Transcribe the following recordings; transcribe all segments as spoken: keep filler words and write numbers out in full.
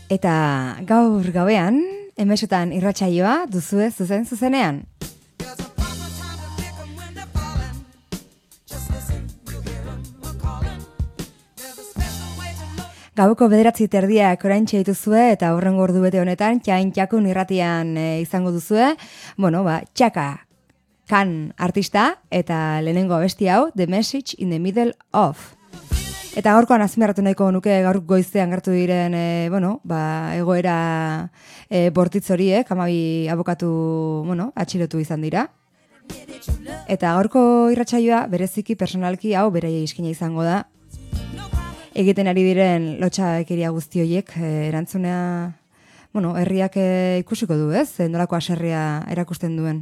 Eta gaur gauean, emesotan irratsaioa duzue zuzen zuzenean. Gauko bederatzi terdiak oraintxe dituzue eta horrengo ordu bete honetan txain txakun irratian e, izango duzue. Bueno, ba, Txaka Kan artista eta lehenengo abesti hau The Message in the Middle of. Eta gaurkoan azpimarratu nahiko nuke gaur goizean gertu diren e, bueno, ba, egoera e, bortitz horiek, hamabi abokatu bueno, atxilotu izan dira. Eta gaurko irratsaioa bereziki personalki hau beraia iskina izango da. Egiten ari diren lotxakeria guzti horiek e, erantzunea, bueno, herriak e, ikusiko du, ez? Nolako haserrea erakusten duen.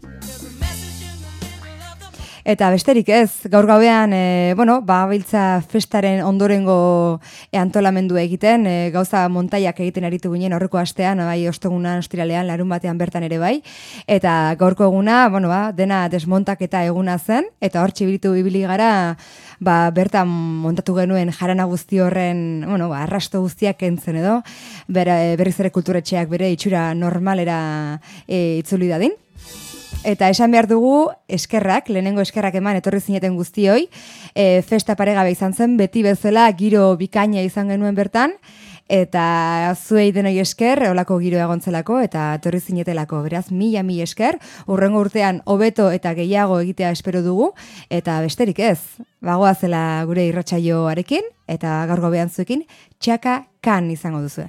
Eta besterik ez, gaur gauean, e, bueno, babiltza festaren ondorengo e, antolamendu egiten, e, gauza montaiak egiten aritu ginen horreko astean, bai, ostegunan, ostiralean, larun batean bertan ere bai, eta gaurko eguna, bueno, ba, dena desmontaketa eguna zen, eta hor txibilitu ibili gara, ba, bertan montatu genuen jarana guzti horren, bueno, ba, arrasto guztiak kentzen edo, bera, berriz ere kulturetxeak bere itxura normalera e, itzuli dadin. Eta esan behar dugu eskerrak, lehenengo eskerrak eman etorri zineten guztioi, e, festa paregabe izan zen, beti bezala giro bikaina izan genuen bertan, eta zuei denoi esker, olako giro egontzelako, eta etorri zinetelako, beraz, mila mila esker, urrengo urtean hobeto eta gehiago egitea espero dugu, eta besterik ez, bagoa zela gure irratsaioarekin, eta gaur gobean zuekin, Txaka Kan izango duzue.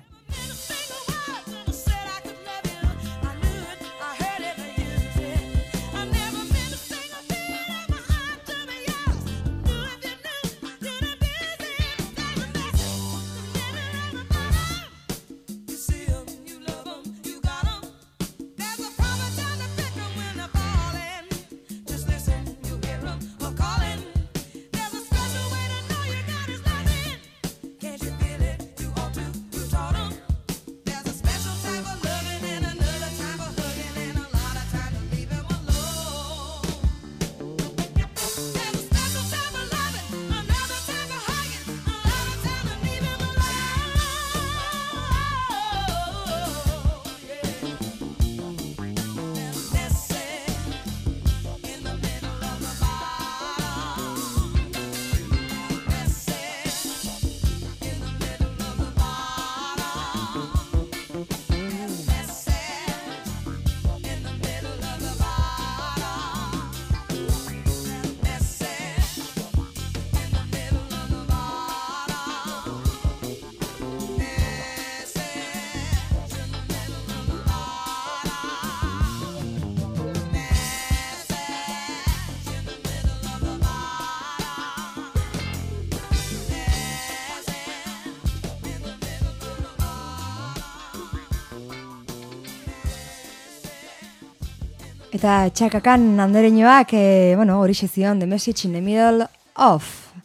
Eta Txaka Kan andereñoak, e, bueno, horixe zion, The Message in the Middle of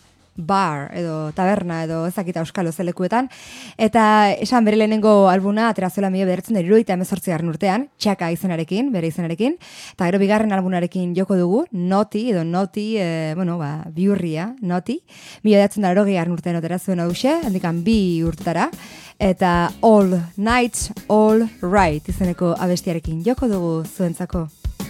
Bar, edo taberna, edo ezakita euskalo zelekuetan. Eta esan bere lehenengo albuna, aterazuela mila bedertzen deriru eta emezortzi garren urtean, Txaka izenarekin, bere izenarekin. Eta gero bigarren albunarekin joko dugu, Noti, edo Noti, e, bueno, ba, biurria, Noti. Mila bedertzen da erogi garren urtean oterazuen hause, handikan bi urtetara. Eta All Nights, All Right, izeneko abestiarekin joko dugu zuentzako.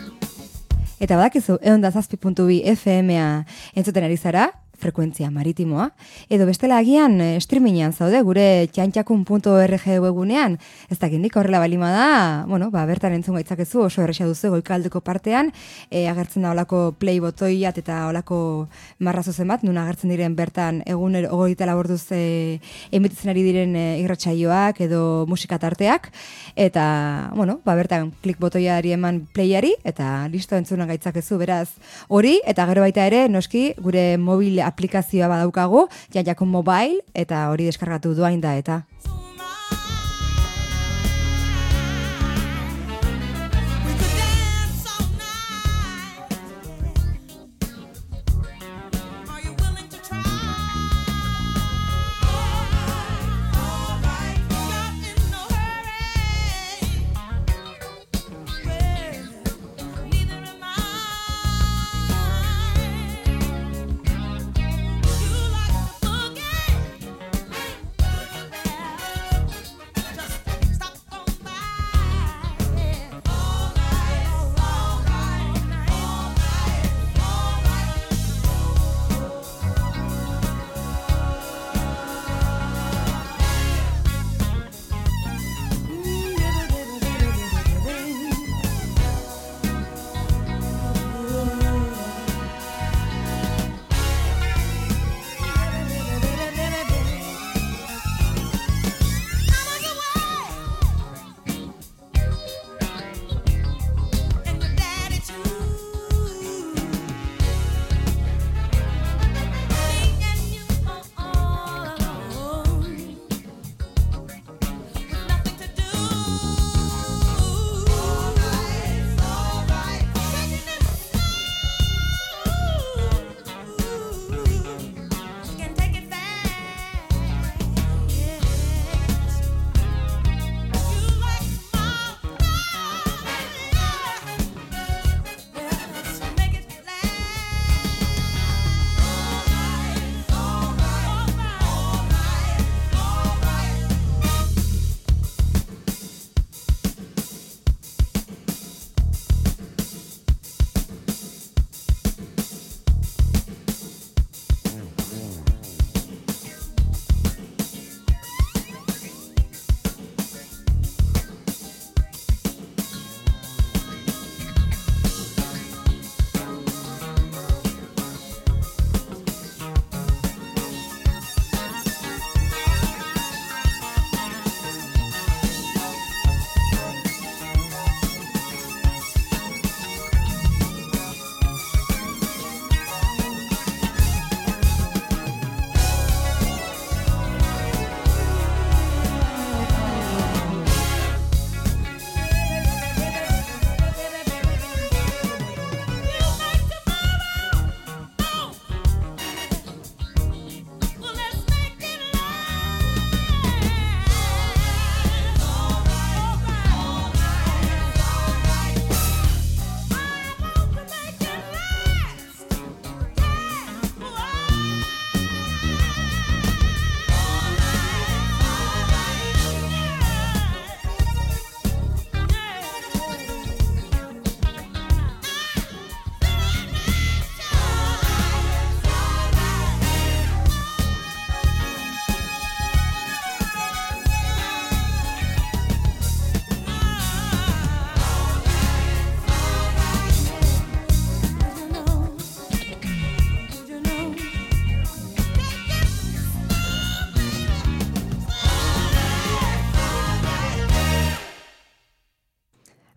Eta badakizu, ehun eta zazpi puntu bi F M-a entzuten ari zara, frekuentzia maritimoa, edo bestela agian streamingean zaude, gure txantxakun puntu org webunean, ez dakindik horrela balima da, bueno, ba, bertan entzun gaitzakezu, oso erresa duzu goikaldeko partean, e, agertzen da olako play botoiat eta olako marra zuzen bat, nun agertzen diren bertan egun ogoita laborduz e, emititzen ari diren e, irratsaioak edo musika tarteak, eta, bueno, ba, bertan klik botoiari eman playari, eta listo entzunan gaitzakezu, beraz, hori, eta gero baita ere, noski, gure mobil aplikazioa badaukagu, Txantxakun Mobile, eta hori deskargatu duain da eta.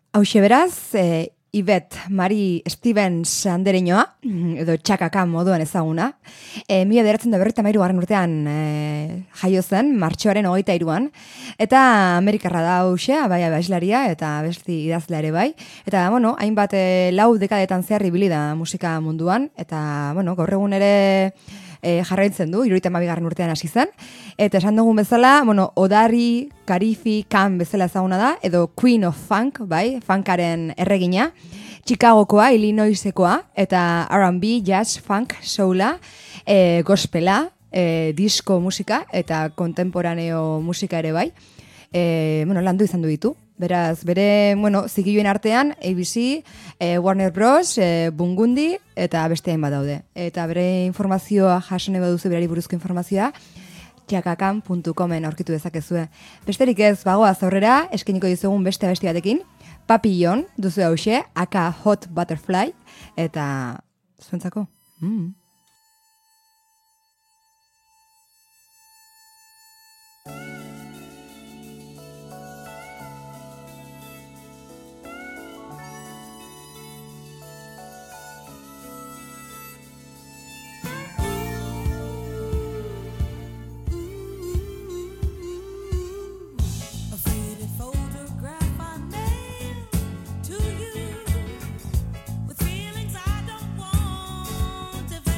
Hauxe beraz, e, Yvette Marie Stevens andereñoa, edo txakaka moduan ezaguna. E, mila bederatziehun eta berrogeita hamairu garren urtean e, jaio zen, martxoaren hogeita hiruan. Eta Amerikarra da hauxe, bai abeslaria eta abesti idazlea ere bai. Eta, bueno, hainbat e, lau dekadetan zehar ibili da musika munduan. Eta, bueno, gaur egun ere e, jarraitzen du, hirurogeita hamabigarren urtean hasi zen. Eta esan dugun bezala, bueno, Odari, Karifi, Khan bezala ezaguna da, edo Queen of Funk, bai, funkaren erregina, Chicagokoa, Illinoisekoa, eta R and B, jazz, funk, soula, e, gospela, e, disco musika, eta kontemporaneo musika ere bai. E, bueno, landu izan du ditu. Beraz, bere, bueno, zigiluen artean, A B C, e, Warner Bros, e, Bungundi, eta beste hainbat daude. Eta bere informazioa, jaso nahi baduzu berari buruzko informazioa, txakakan puntu comen aurkitu dezakezue. Besterik ez, bagoaz aurrera, eskeniko dizugun beste abesti batekin, Papillon, duzu hause, aka Hot Butterfly, eta zuentzako. Mm. To you with feelings I don't want to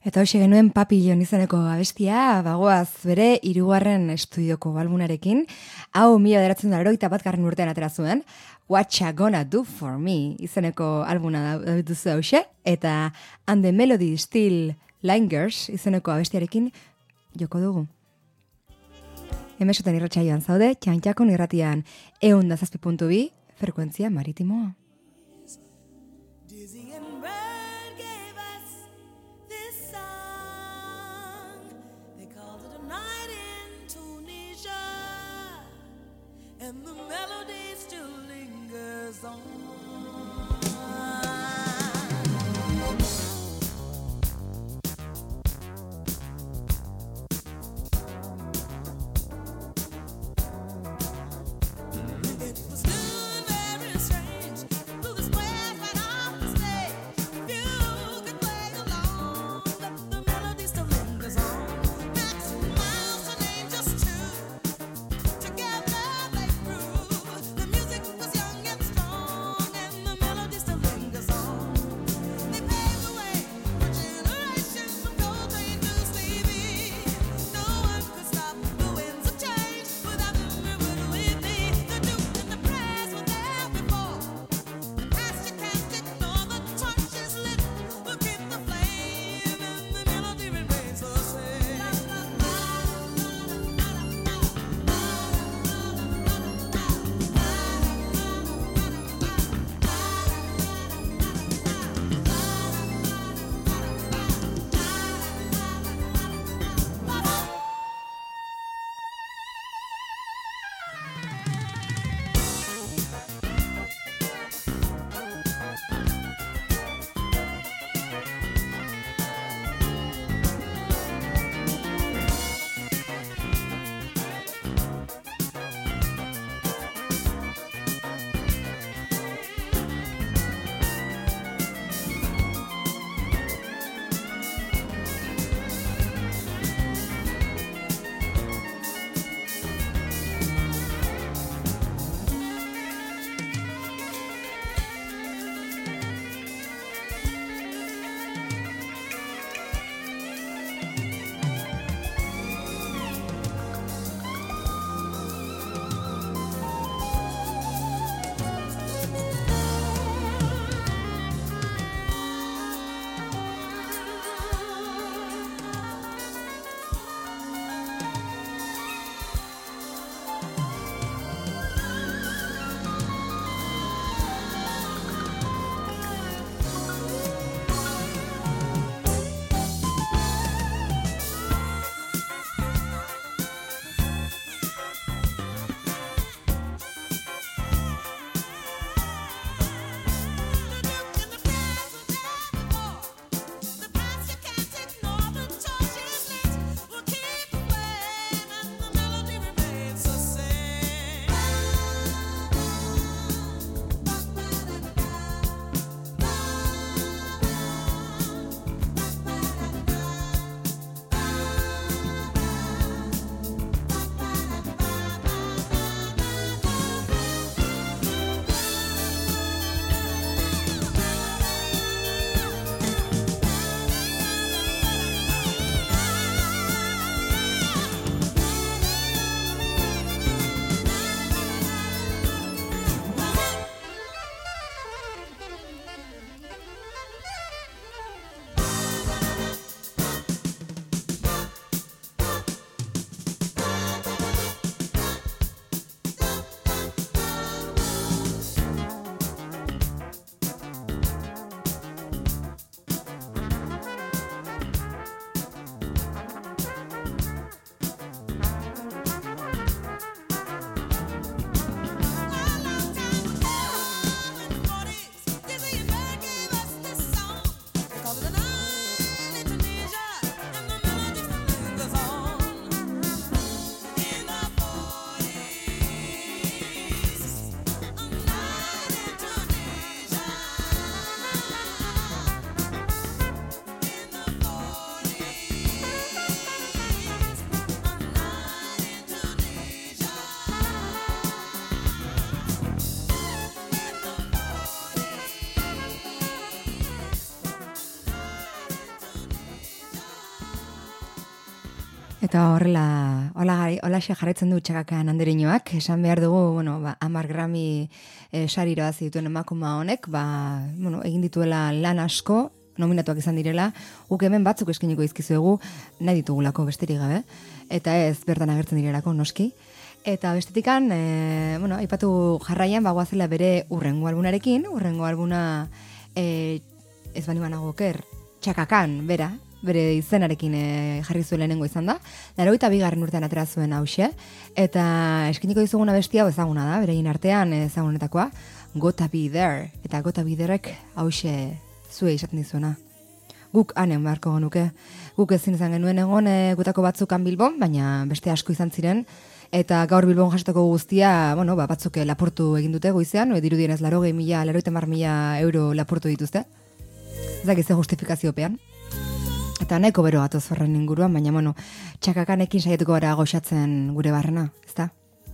Eta hoxe genuen Papillon izeneko abestia, bagoaz bere hirugarren estudioko albunarekin, hau mila bederatziehun eta laurogeita batgarren urtean atera zuen, Whatcha Gonna Do For Me izeneko albuna da duzu hauxe, eta And the Melody Still Lingers izeneko abestiarekin joko dugu. Hemesoten irratsaioan zaude, Txantxakon irratian ehun eta zazpi puntu bi frekuentzia maritimoa. And the melody still lingers on. It was new, very strange, through the squares right off the stage. You could play along, but the melody still lingers on. Max Miles, her name just two. Together they grew. The music was young and strong. Eta horrela, hola, hola jarraitzen du Txakakan Andereñoak, esan behar dugu, bueno, ba, hamar Grammy e, sarira zituen emakuma honek, ba, bueno, egin dituela lan asko, nominatuak izan direla, guk hemen batzuk eskiniko izkizuegu, nahi ditugulako besterik gabe, eta ez bertan agertzen direlako noski. Eta bestetikan, e, bueno, aipatu jarraian, bagoazela bere urrengo albunarekin, urrengo albuna, e, ez bani banago oker, Txakakan, bera, bere izenarekin e, jarri zuen lehenengo izan da. Laurogeita bigarren urtean atera zuen hauxe, eta eskiniko dizuguna bestia ezaguna da, berein artean ezagunetakoa, Gotta Be There, eta Gotta Be Therek hauxe zuei izaten dizuena. Guk hanen beharko genuke, guk ezin izan genuen egon e, gutako batzukan Bilbon, baina beste asko izan ziren, eta gaur Bilbon jasotako guztia, bueno, ba, batzuk lapurtu egin dute goizean, no, dirudienez larogei mila, larogeita hamar mila euro lapurtu dituzte. Ez dakiz ze justifikaziopean. Eta nahiko bero gatoz horren inguruan, baina, bueno, Txakakanekin saiatuko gara goxatzen gure barrena, ezta?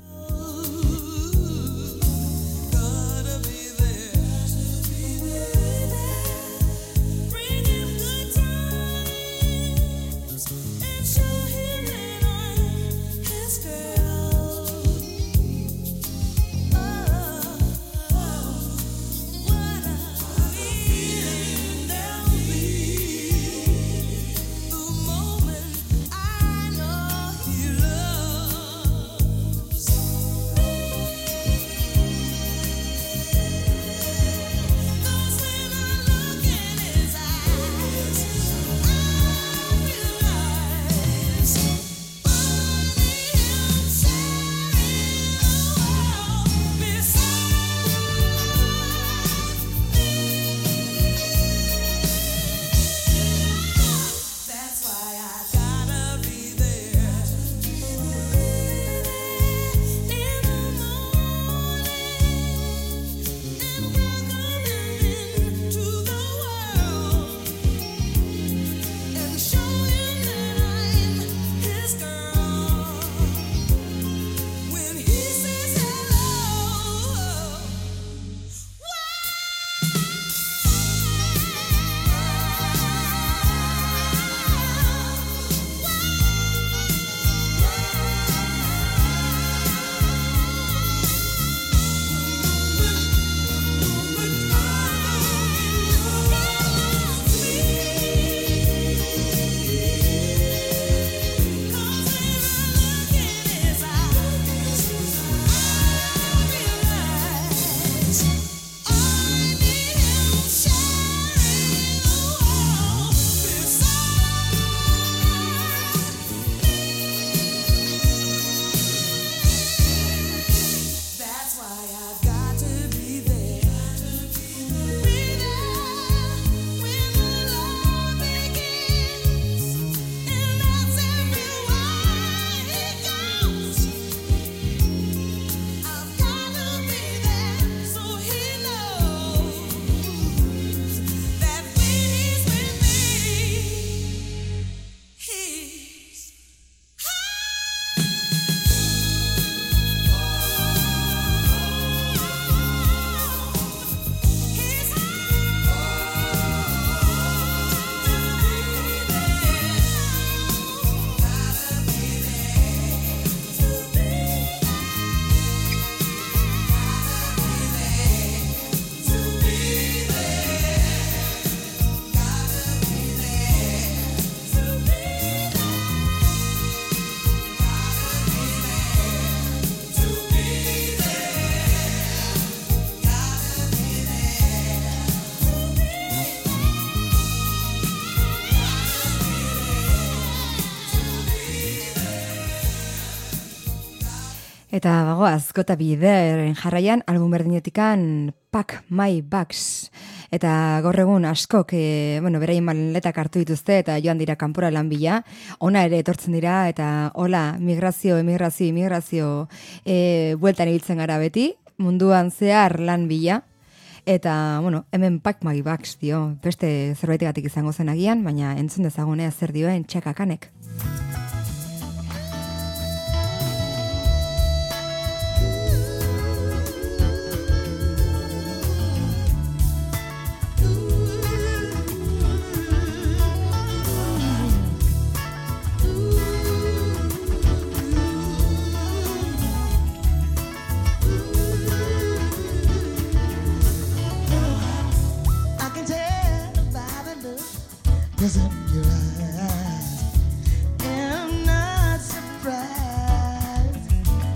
Eta bagoaz, Gotta Be There jarraian album berdinetikan Pack My Bags. Eta gaur egun askok, e, bueno, beraien maletak hartu dituzte eta joan dira kanpora lan bila. Ona ere etortzen dira eta hola, migrazio, emigrazio, imigrazio e, bueltan ibiltzen gara beti, munduan zehar lan bila. Eta, bueno, hemen Pack My Bags dio, beste zerbaitegatik izango zen agian, baina entzun dezagunea zer dioen Txakakanek. Ooh. 'cause in your eyes I'm not surprised.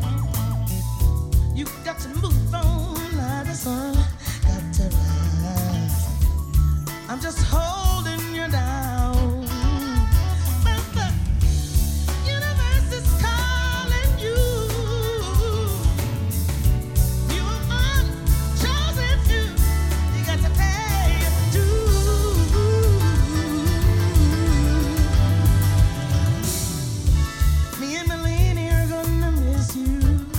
You got to move on like the sun got to rise. I'm just holding you down, but the universe is calling you. You are unchosen few. You got to pay your dues. Me and Melanie are gonna miss you.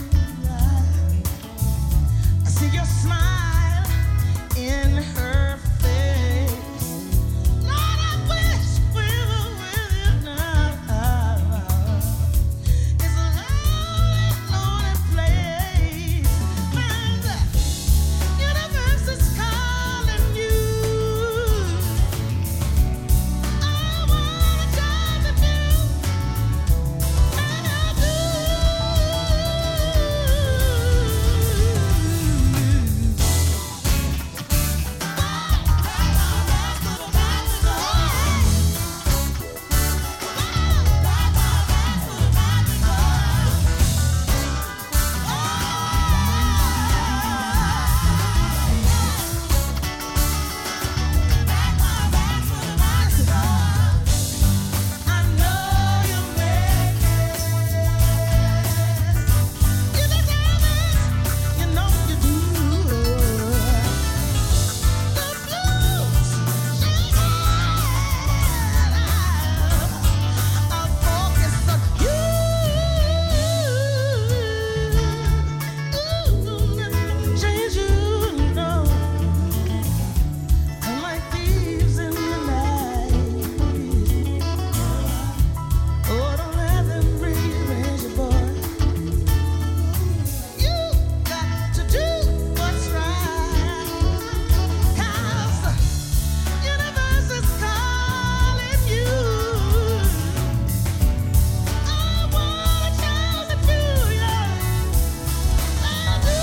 I see your smile in her face. Lord, I wish we were with you now. It's a lonely, lonely place. And the universe is calling you. I wanna tell the view. I do. I know you make it. You deserve it. You know you do. The blues, I'll focus on you. Change you, know. I'm like thieves in the night. Oh, don't let them rearrange your boy. You got to do what's right, 'cause the universe is calling you. I wanna choose it for you. I do.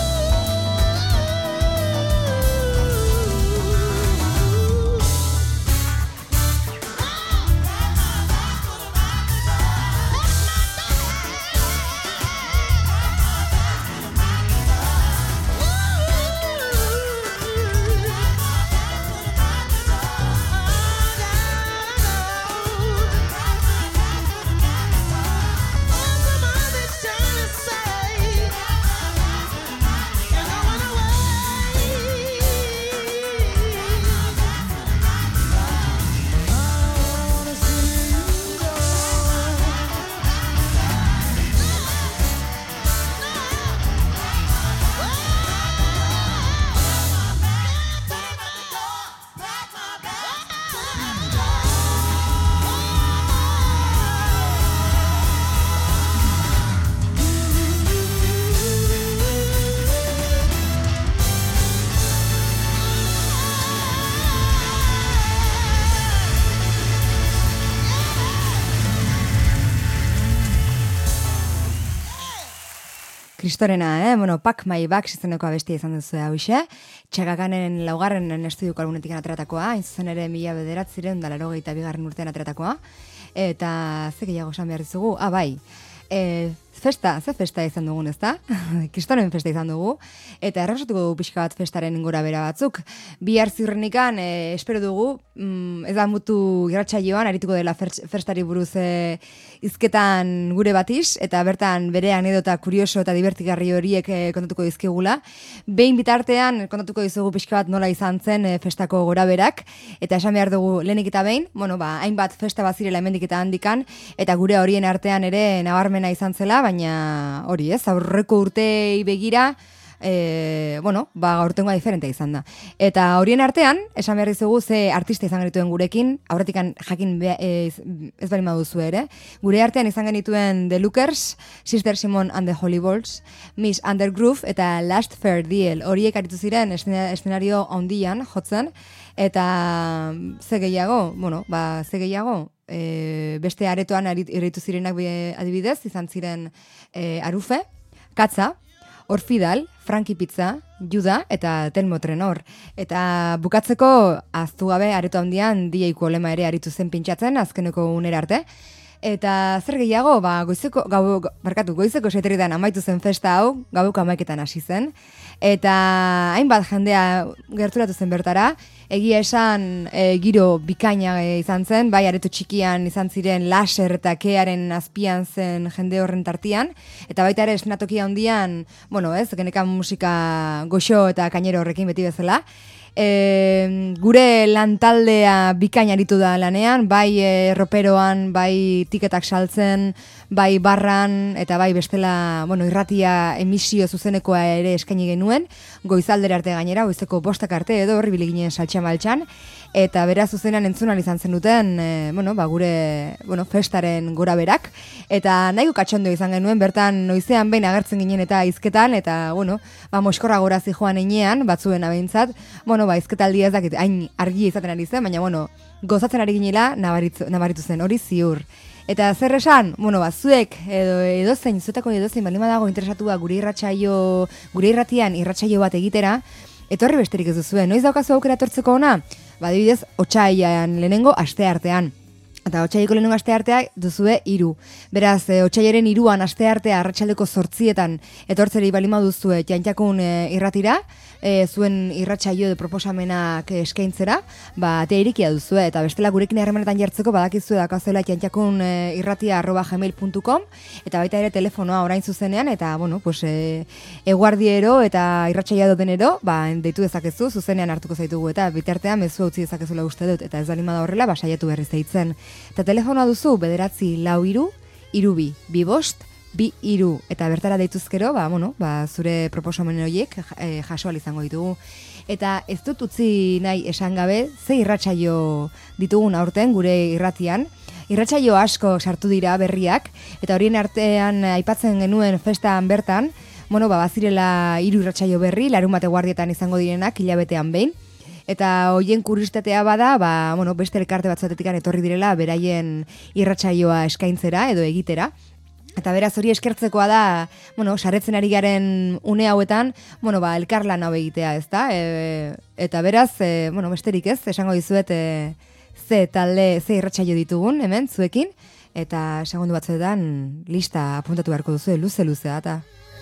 Kristorena, eh? Bueno, Pack My Bags izeneko abestia izan duzu hauxe. Txakakanen laugarrenen estudioko albunetik ateratakoa, hain zuzen ere mila bederatzireun da laurogeita bigarren urtean ateratakoa. Eta ze gehiago esan behar dizugu? Ah, bai. E, festa, ze festa izan dugun, ezta? Kristoren festa izan dugu. Eta errepsatuko dugu pixka bat festaren gora bera batzuk. Bihar ziurrenikan, e, espero dugu, mm, ez da mutu irratsaioan arituko dela fer- festari buruz e, izketan gure batiz, eta bertan bere anedota kurioso eta divertigarri horiek e, kontatuko dizkigula. Behin bitartean kontatuko dizugu pixka bat nola izan zen e, festako gora berak, eta esan behar dugu lehenik eta behin, bueno, ba, hainbat festa bazirela hemendik eta handikan, eta gure horien artean ere nabarmena izan zela, baina hori ez, aurreko urtei begira, e, bueno, ba, gaurtengoa diferente izan da. Eta horien artean, esan behar dizugu ze artista izan genituen gurekin, aurretikan jakin be, ez, ez bari maduzu ere, gure artean izan genituen The Lookers, Sister Simon and the Holy Balls, Miss Undergroove eta Last Fair Deal, horiek aritu ziren estena- eszenario handian jotzen, eta ze gehiago, bueno, ba, ze gehiago, e, beste aretoan aritu zirenak be- adibidez, izan ziren e, Arufe, Katza, Orfidal, Frankie Pizza, Juda eta Telmo Trenor. Eta bukatzeko, aztu gabe, areto handian, D J-ko lema ere aritu zen pintxatzen, azkeneko unera arte. Eta zer gehiago, ba, goizeko, gau, barkatu, goizeko seteridan amaitu zen festa hau, gaueko amaiketan hasi zen. Eta hainbat jendea gerturatu zen bertara, egia esan e, giro bikaina e, izan zen, bai areto txikian izan ziren laser eta kearen azpian zen jende horren tartian, eta baita ere esnatokia handian, bueno ez, genekan musika goxo eta kainero horrekin beti bezala, E, gure lantaldea bikain aritu da lanean, bai e, roperoan, bai tiketak saltzen, bai barran, eta bai bestela, bueno, irratia emisio zuzenekoa ere eskaini genuen, goizaldera arte gainera, goizeko bostak arte edo horri biliginen saltxan baltxan, eta beraz zuzenean entzunal izan zen duten, e, bueno, ba, gure bueno, festaren gora berak, eta nahiko katxondo izan genuen, bertan noizean behin agertzen ginen eta izketan, eta, bueno, ba, moskorra gorazi joan einean, batzuen abeintzat, bueno, ba, izketaldi ez dakit, hain argi izaten ari zen, baina, bueno, gozatzen ari ginela nabaritu, nabaritu zen, hori ziur. Eta zer esan, bueno, ba, zuek edo edozein, zuetako edozein, balima dago interesatua gure irratsaio, gure irratian irratsaio bat egitera, etorri besterik ez duzue, noiz daukazu aukera etortzeko ona? Ba, adibidez, otsailean lehenengo aste artean. Eta otsaileko lehenengo aste artea duzue hiru. Beraz, e, otsailaren hiruan aste artea arratsaldeko zortzietan etortzeri balima duzue Jantjakun e, irratira, e, zuen irratsaio de proposamenak eskaintzera, ba, atea irikia duzue, eta bestela gurekin harremanetan jartzeko badakizue dakazuela jantjakun e, irratia arroba gmail puntu com, eta baita ere telefonoa orain zuzenean, eta, bueno, pues, e, eguardiero eta irratsaioa dotenero, ba, deitu dezakezu, zuzenean hartuko zaitugu, eta bitartean mezu utzi dezakezula uste dut, eta ez balima da horrela, ba, saiatu berriz deitzen. Eta telefonoa duzu, bederatzi lau iru, iru bi, bi bost, bi iru, eta bertara deituzkero, ba, bueno, ba, zure proposamen horiek e, jasoal izango ditugu. Eta ez dut utzi nahi esan gabe, ze irratsaio ditugun aurten gure irratian, irratsaio asko sartu dira berriak, eta horien artean aipatzen genuen festan bertan, bueno, ba, bazirela hiru irratsaio berri, larun bate guardietan izango direnak, hilabetean behin, eta hoien kuriositatea bada, ba, bueno, beste elkarte batzuetetik etorri direla beraien irratsaioa eskaintzera edo egitera. Eta beraz hori eskertzekoa da, bueno, sarretzen ari garen une hauetan, bueno, ba, elkarlan hau egitea, ezta? E, eta beraz, e, bueno, besterik ez, esango dizuet e, ze talde, ze irratsaio ditugun, hemen, zuekin, eta segundu batzuetan lista apuntatu beharko duzu, luze-luzea, eta...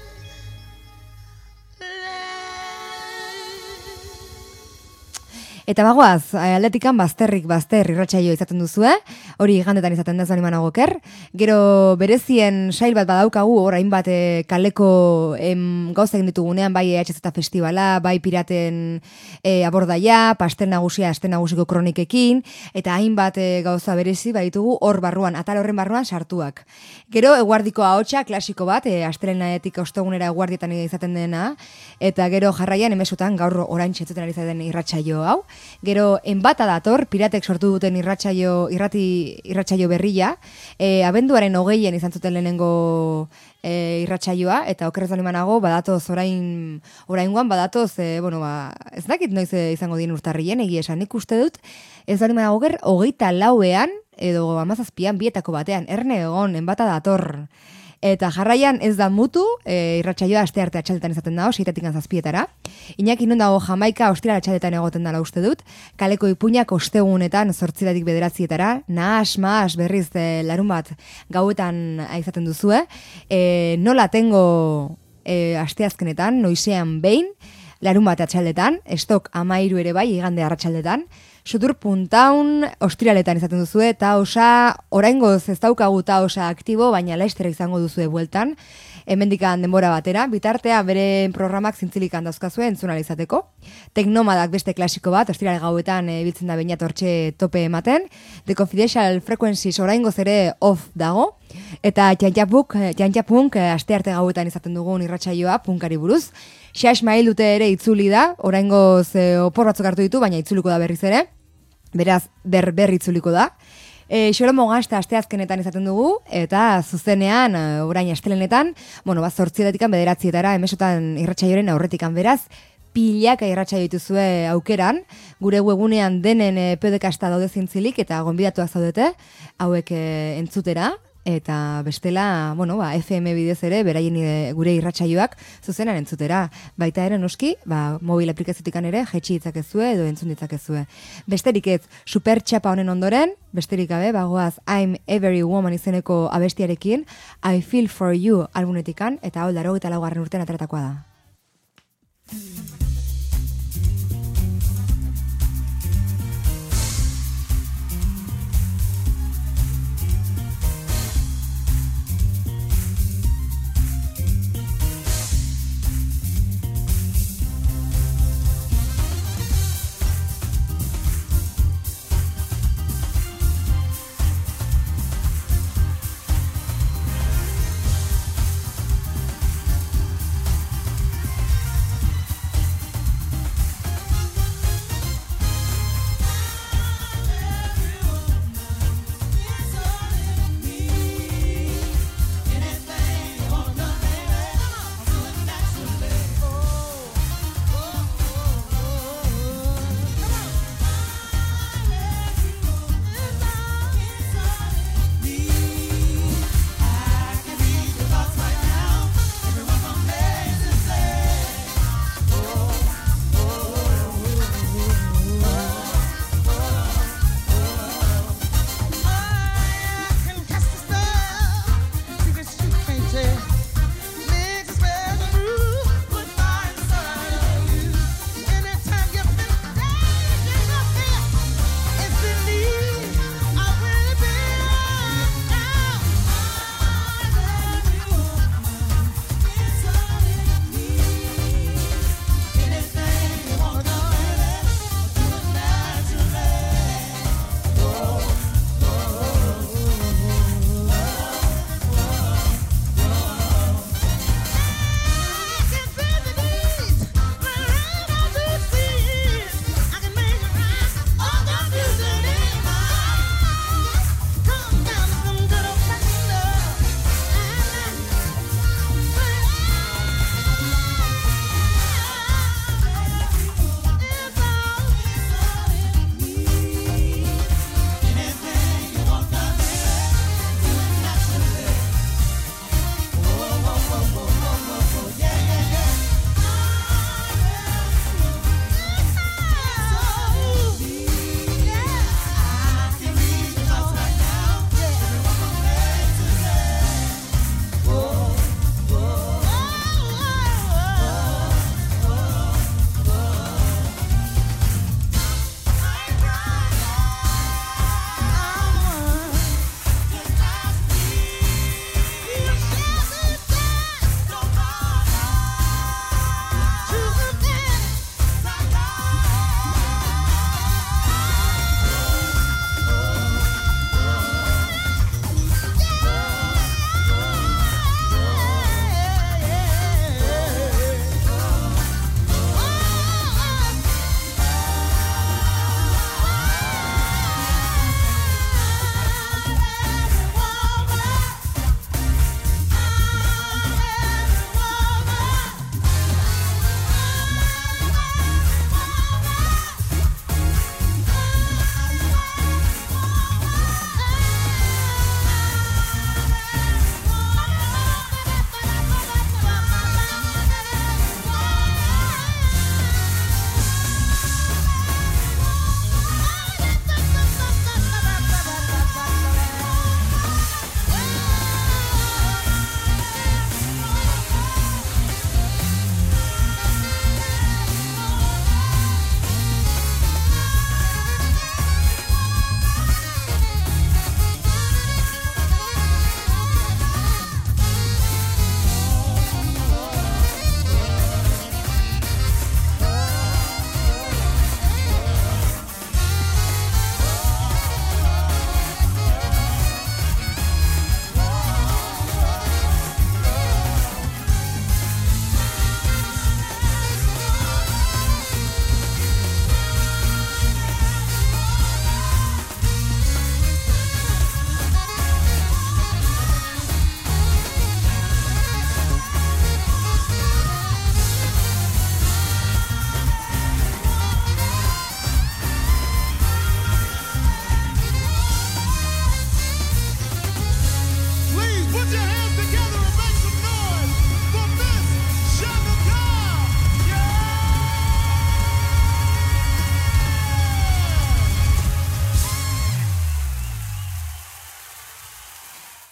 Eta bagoaz, aldetikan bazterrik bazter irratsaio izaten duzue, hori igandetan izaten da zan iman agoker. Gero berezien sail bat badaukagu, orain bat e, kaleko em, gauza egin ditugunean, bai E H Z festivala, bai piraten e, abordaia, pastel nagusia, aste nagusiko kronikekin, eta hainbat e, gauza berezi baditugu hor barruan, atal horren barruan sartuak. Gero eguardiko ahotsa klasiko bat, e, astelenaetik ostegunera eguardietan izaten dena, eta gero jarraian emesutan gaur orain txetzuten ari zaten irratsaio hau. Gero enbata dator, piratek sortu duten irratsaio, irrati, irratsaio berria, e, abenduaren hogeien izan zuten lehenengo e, irratsaioa, eta okerrez alimanago, badatoz orain, oraingoan badatoz, e, bueno, ba, ez dakit noiz izango dien urtarrien, egia esan, nik uste dut, ez alimanago ger, hogeita lauean, edo amazazpian, bietako batean, erne egon, enbata dator. Eta jarraian ez da mutu, e, irratsaioa aste arte atxaldetan izaten dago, seitatik zazpietara. Iñaki non dago Jamaika, ostira atxaldetan egoten dela uste dut. Kaleko ipuinak ostegunetan zortziratik bederatzietara. Nahas, maas, berriz e, larun bat gauetan izaten duzue. E, nola tengo e, asteazkenetan, noizean behin, larun bat atxaldetan, estok amairu ere bai, igande arratsaldetan. Sutur puntaun ostiraletan izaten duzue, eta osa, oraingoz ez daukagu ta osa aktibo, baina laistera izango duzue bueltan, hemendikan denbora batera, bitartea bere programak zintzilikan dauzkazue entzunal izateko. Teknomadak beste klasiko bat, ostirale gauetan e, biltzen da bainat hortxe tope ematen, The Confidential Frequencies oraingoz ere off dago, eta txantxapunk, txantxapunk aste arte gauetan izaten dugun irratsaioa punkari buruz. Xax Mail dute ere itzuli da, oraingoz e, opor batzuk hartu ditu, baina itzuliko da berriz ere. Beraz, ber berri itzuliko da. E, Xolomo Gazta asteazkenetan izaten dugu, eta zuzenean, orain astelenetan, bueno, bat zortzietatikan bederatzietara, emesotan irratsaioren aurretikan beraz, pilaka irratsaio dituzue aukeran, gure webunean denen e, P D K-sta daude zintzilik, eta gonbidatuak zaudete, hauek e, entzutera, Eta bestela, bueno, ba, F M bidez ere, beraien ide- gure irratsaioak zuzenan entzutera. Baita ere noski, ba, mobil aplikaziotikan ere, jetxi ditzakezue edo entzun ditzakezue. Besterik ez, super txapa honen ondoren, besterik gabe, bagoaz I'm Every Woman izeneko abestiarekin, I Feel For You albumetikan, eta hau laro eta laugarren urtean ateratakoa da.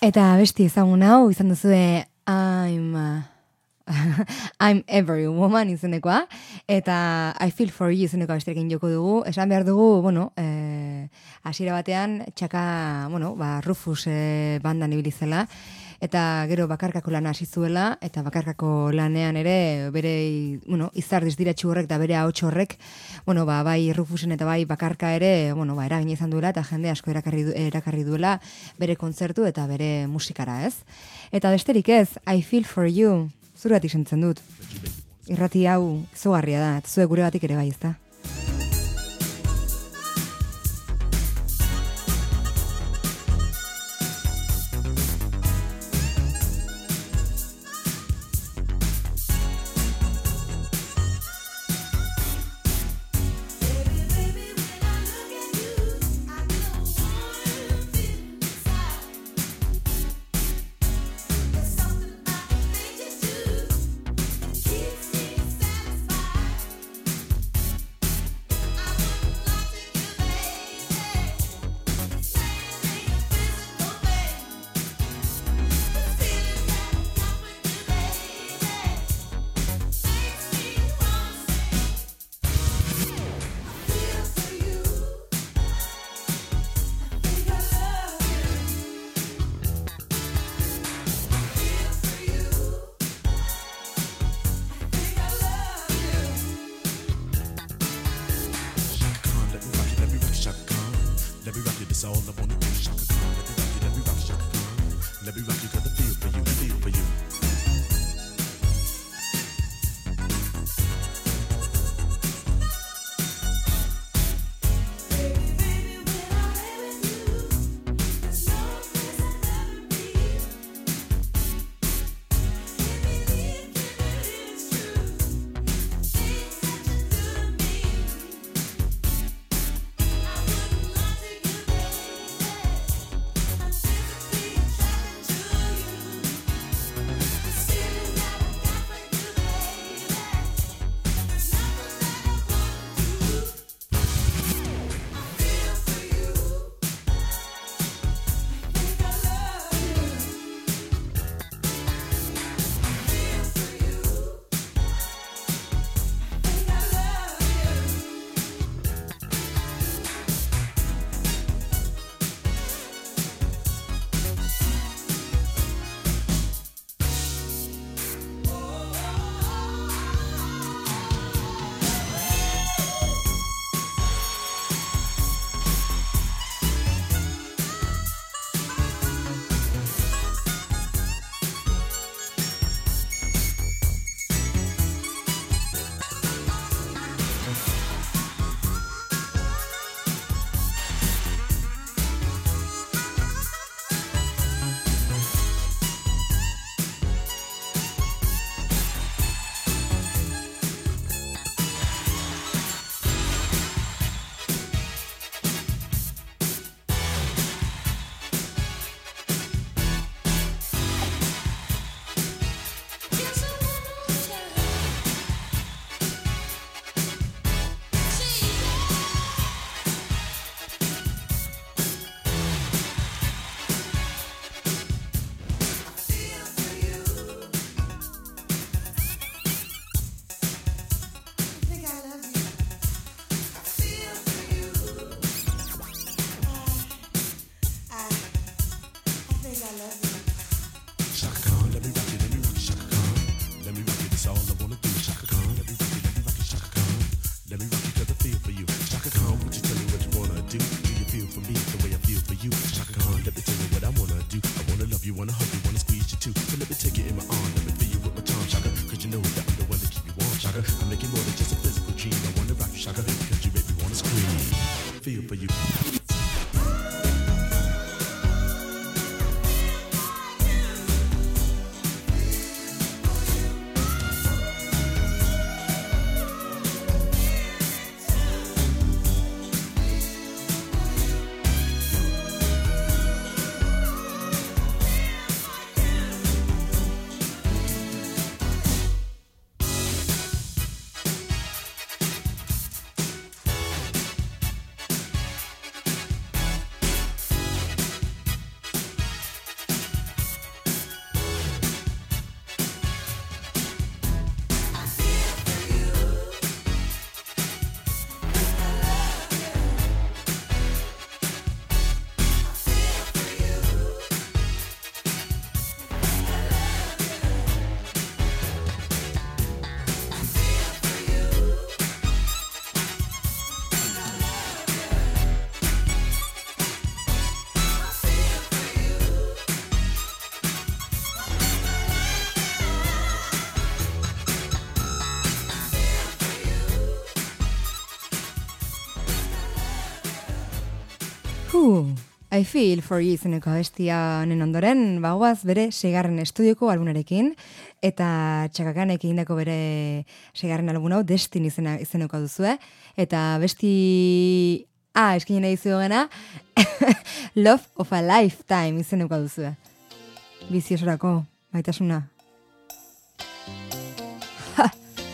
Eta besti ezagun hau izan duzue I'm uh, I'm Every Woman izenekoa, eta I Feel For You izenekoa besterekin joko dugu. Esan behar dugu, bueno, eh, hasiera batean, txaka, bueno, ba, Rufus eh, bandan ibilizela, eta gero bakarkako lana hasi zuela, eta bakarkako lanean ere, bere, bueno, izar dizdiratxu horrek, da bere ahots horrek, bueno, ba, bai Rufusen eta bai bakarka ere, bueno, ba, eragin izan duela, eta jende asko erakarri, du, erakarri duela bere kontzertu eta bere musikara, ez? Eta besterik ez, I Feel For You, zuratik sentzen dut. Irrati hau izugarria da, eta zuek gure batik ere bai, ezta? Huh, I Feel For You izeneko abestia honen ondoren, bagoaz bere segarren estudioko albunarekin, eta Txakakanek egindako bere segarren album hau Destiny izena, izeneko duzue, eta besti A, ah, eskinen nahi zuegena, Love of a Lifetime izeneko duzue. Biziosorako, maitasuna. Ha!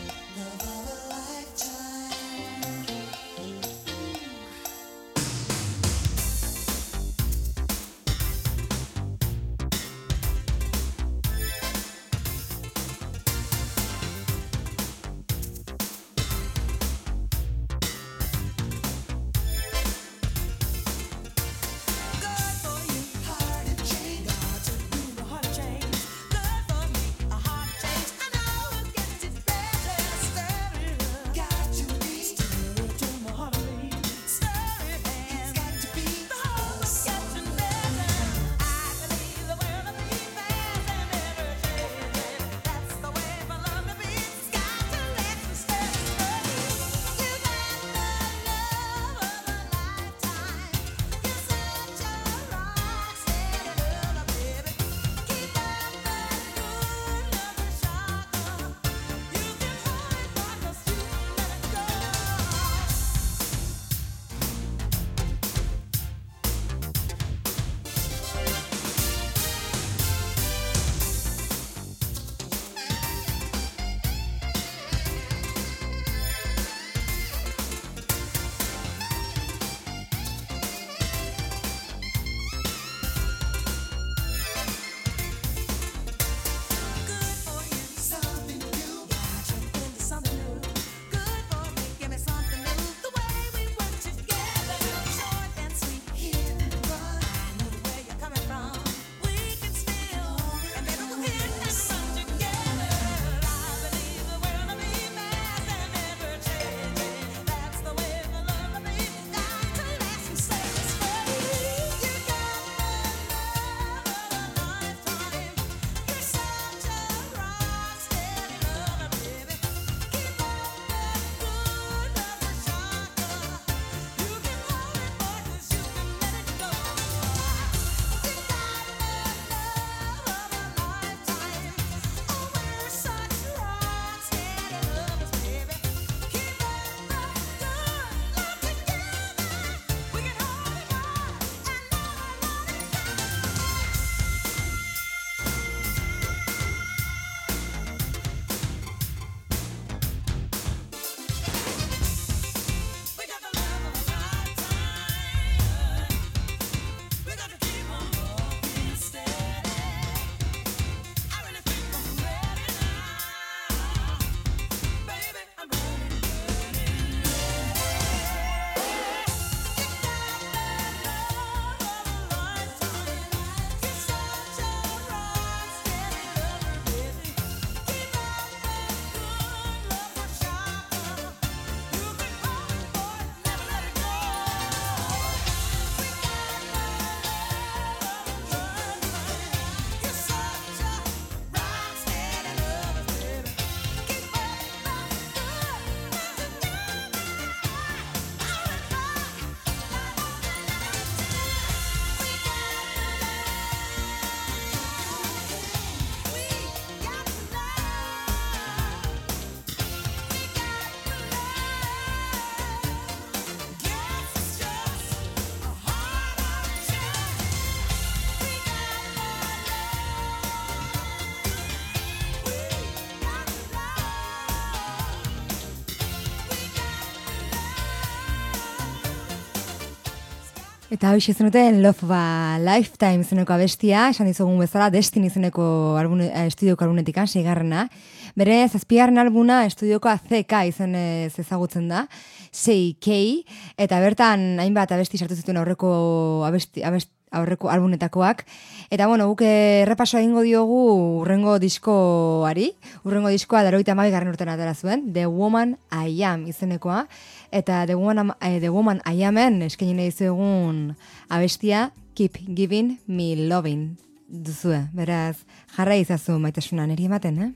Eta hau izenuten Love of a Lifetime izeneko abestia, esan dizugun bezala Destiny izeneko albune, estudioko albunetikan, seigarrena. Bere zazpigarren albuna estudioko C K izen ezagutzen da, sei K, eta bertan hainbat abesti sartu zituen aurreko abesti, abesti aurreko albunetakoak. Eta bueno, guk errepasoa egingo diogu urrengo diskoari, urrengo diskoa laurogeita hamabigarren urtean atera zuen, The Woman I Am izenekoa, eta The Woman, eh, The Woman I Amen eskaini nahi dizuegun abestia Keep Giving Me Loving duzue. Beraz, jarra izazu maitasuna niri ematen, eh?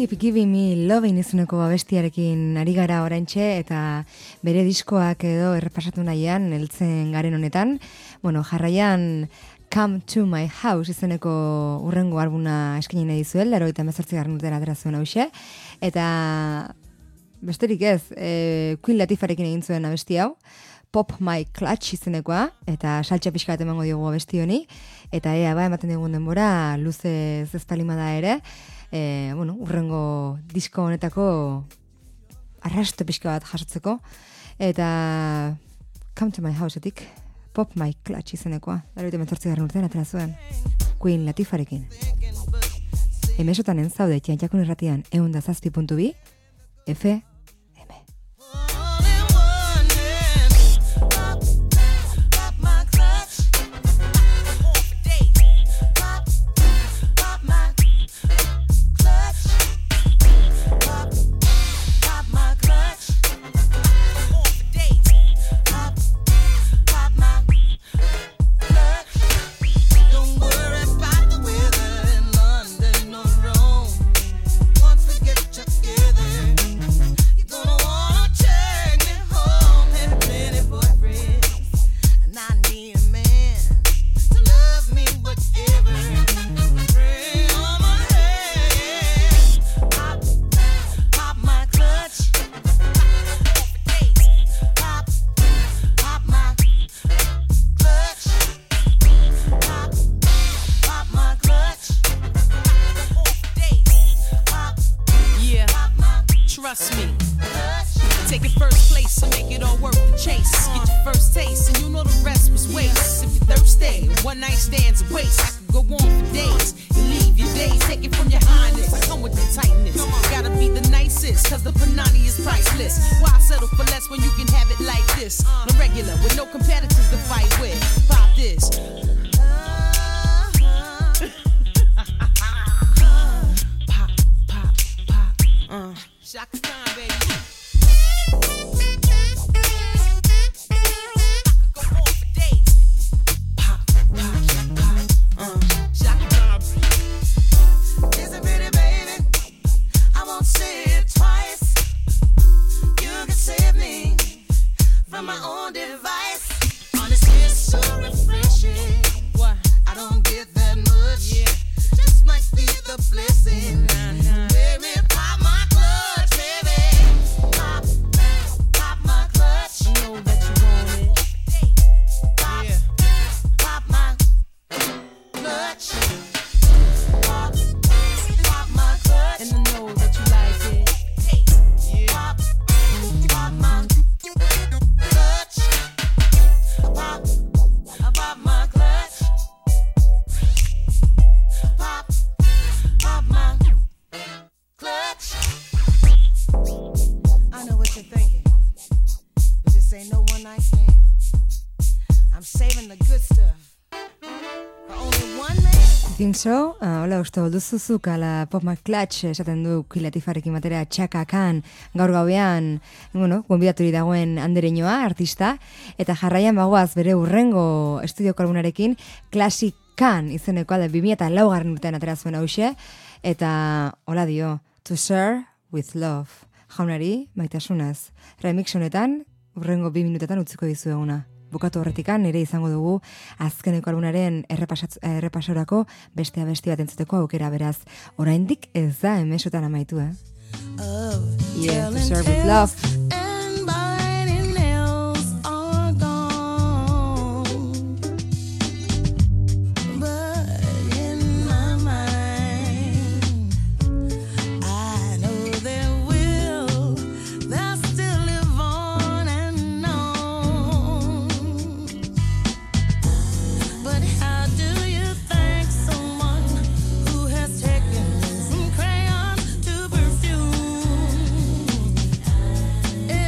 Keep Giving Me Loving izeneko abestiarekin ari gara oraintxe eta bere diskoak edo errepasatu nahian heltzen garen honetan. Bueno, jarraian Come to My House izeneko urrengo albuna eskaini nahi dizuel, laurogeita hemezortzigarren urtera atera zuen hauxe. Eta besterik ez, e, Queen Latifahrekin egin zuen abesti hau, Pop My Clutch izenekoa, eta saltxa pixka bat emango diogu abesti honi, eta ea ba, ematen digun denbora, luze zezpalimada ere, e, bueno, urrengo disko honetako arrasto pixka bat jasotzeko, eta Come to My Houseetik, Pop My Clutch izenekoa, laurogeita hemezortzigarren urtean atera zuen, Queen Latifahrekin. Emesotan entzaude txantxakun irratian ehun da zazpi puntu bi, F M. Trust me. Take it first place and make it all worth the chase. Get your first taste and you know the rest was waste. If you're thirsty, one night stands a waste. I could go on for days. You leave your days, take it from your highness. I come with the tightness. Gotta be the nicest, cause the Panani is priceless. Why settle for less when you can have it like this? No regular, with no competitors to fight with. Pop this. Pop, pop, pop. Uh. Shaka Khan, baby. My own device. Honestly, it's so refreshing. What? I don't get that much. Yeah. Just might be the blessing. Nah, nah. Baby, pop my clutch, baby. Pop, pop my clutch. I know that you want it. Pop, Yeah. pop my clutch. Pop, pop my clutch. And I know that you like it. Yeah. Pop, pop my clutch. Pop, pop my clutch. Pop, pop my clutch. I know what you're thinking, but this ain't no one night stand. I'm saving the good stuff for only one man. Think so? Ah, hola, uste golduzuzuk ala Pop My Clutch esaten du Queen Latifahrekin batera Chaka Khan gaur gauean, bueno, gonbidaturi dagoen andereñoa, artista, eta jarraian bagoaz bere urrengo estudioko albunarekin Classic Khan izeneko da bi mila laugarren urtean atera zuen hauxe, eta hola dio, To Share With Love, jaunari maitasunez. Remix honetan, urrengo bi minutetan utziko dizueguna. Bukatu horretikan nire izango dugu azkeneko albunaren errepasorako beste abesti bat entzuteko aukera, beraz. Oraindik ez da emesotan amaitu, eh? Yeah, To Share With Love. And biting nails are gone, but in my mind, I know there will, they'll still live on and on. But how do you thank someone who has taken from crayon to perfume?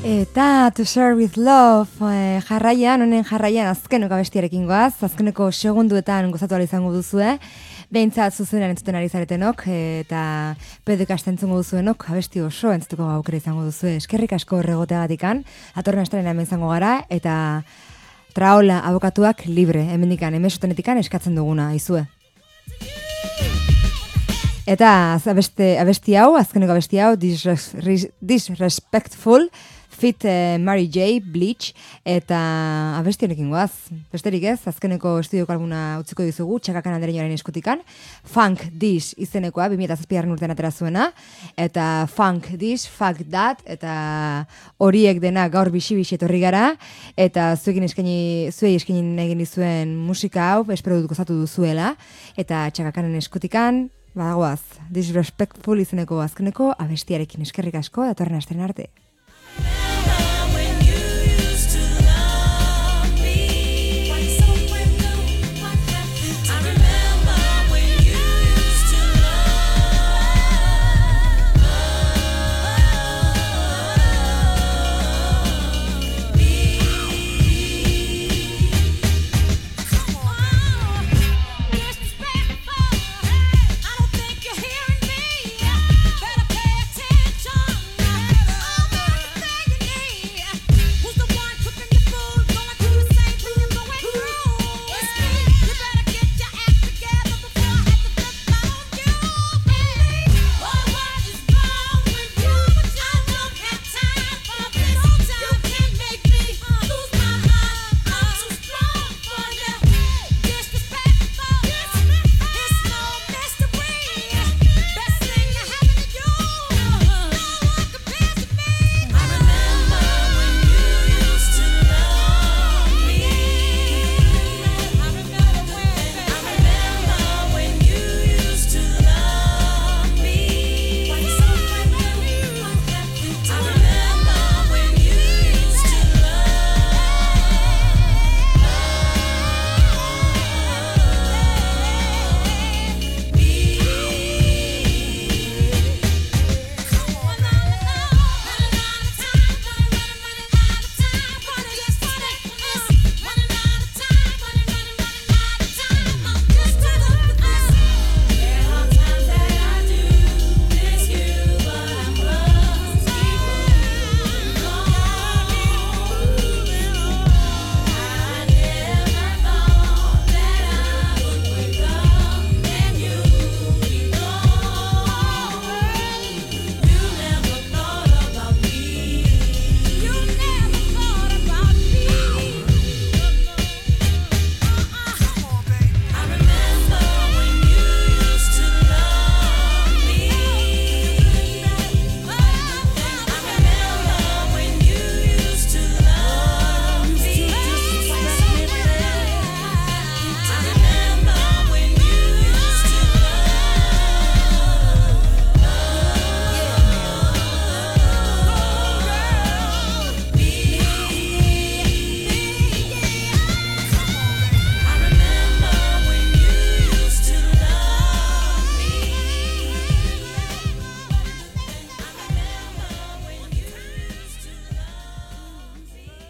Eta To Share With Love eh, jarraian, honen jarraian azkeneko abestiarekin goaz, azkeneko segunduetan gozatu ala izango duzue, behintzat zuzenean entzuten ari zaretenok, eh, eta pedekast entzungo duzuenok, abesti oso entzutuko aukera izango duzue. Eskerrik asko horregoteagatikan, atorren astaren hemen izango gara, eta traola abokatuak libre, hemendikan, emesotenetikan eskatzen duguna, izue. Eta abeste, abesti hau, azkeneko abesti hau, Disres- Disrespectful, Fit eh, Mary J, Bleach, eta abesti honekin goaz. Besterik ez, azkeneko estudioko alguna utziko dizugu, Txakakan Andereñoaren eskutikan. Funk This izenekoa, bi mila zazpigarren urtean atera zuena, eta Funk This, Fuck That, eta horiek dena gaur bixi-bixi etorri gara, eta zuekin eskaini, zuei eskaini egin dizuen musika hau, espero dut gozatu duzuela, eta Txakakanen eskutikan, badagoaz, Disrespectful izeneko azkeneko abestiarekin eskerrik asko, datorren asteren arte.